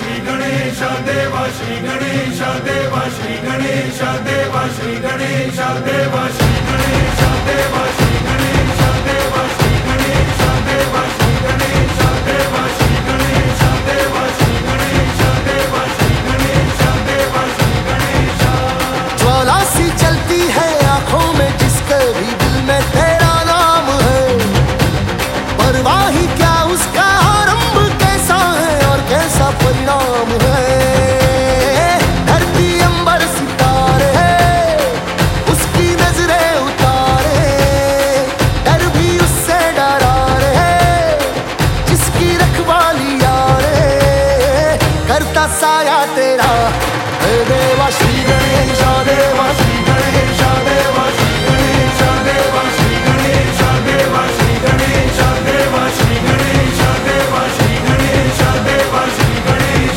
श्री गणेश देवा श्री गणेश देवा श्री गणेश देवा श्री गणेश देवा श्री गणेश देवा श्री गणेश देवा श्री गणेश देवा श्री गणेश देवा श्री गणेश देवा श्री गणेश देवा श्री गणेश देवा श्री गणेश। ज्वाला सी चलती है आंखों में जिसके भी दिल में तेरा नाम है, परवाही क्या उसका आरंभ कैसा है और कैसा परिणाम है। धरती अंबर सितारे उसकी नजरें उतारे, डर भी उससे डरा रे जिसकी रखवाली यारे करता साया तेरा हे देवा श्री गणेश देवा श्री गणेश देवा श्री गणेश देवा श्री गणेश देवा श्री गणेश देवा श्री गणेश देवा श्री गणेश देवा श्री गणेश।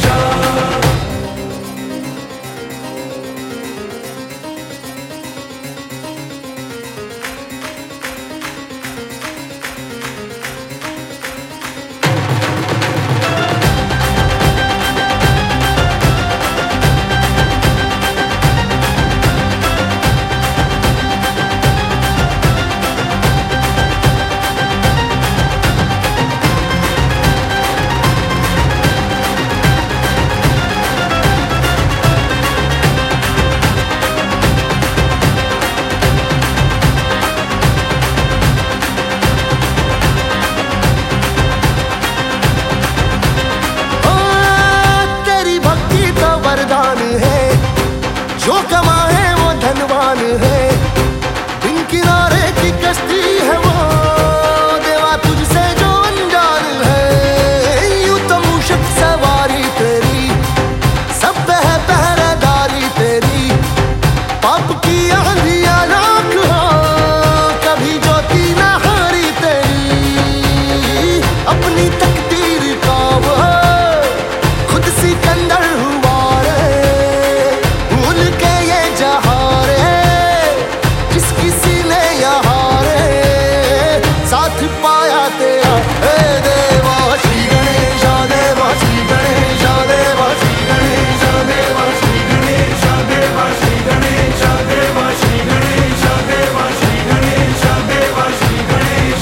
जो कमाए वो धनवान है, बिन किनारे की कश्ती है वो देवा तुझसे जो अनजान है। यूं तो मूषक सवारी तेरी सब पे है पहरेदारी तेरी, पाप की आंधियां राख हो कभी ज्योति न हारी तेरी। अपनी तकदीर का वो खुद सिकंदर हुआ रे, भूल के ये जहां रे जिसकी सीने यहाँ रे साथ पाया तेरा हे देवा श्री गणेश देवा श्री गणेश देवा श्री गणेश देवा श्री गणेश देवा श्री गणेश देवा श्री गणेश देवा श्री गणेश देवा श्री गणेश।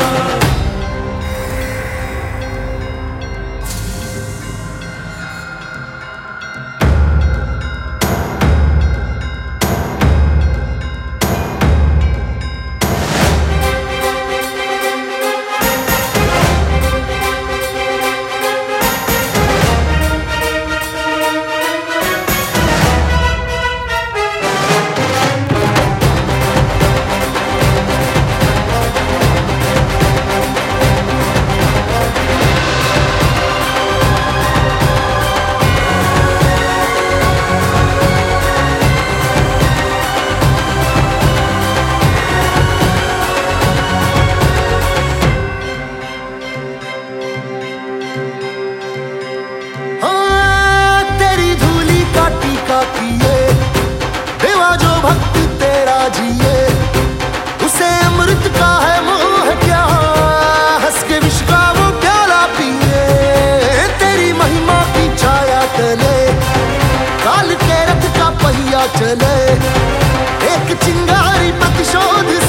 किए देवा जो भक्त तेरा जिए, उसे अमृत का है मोह क्या, हंस के विष का वो प्याला पिए। तेरी महिमा की छाया तले काल के रथ का पहिया चले, एक चिंगारी प्रतिशोध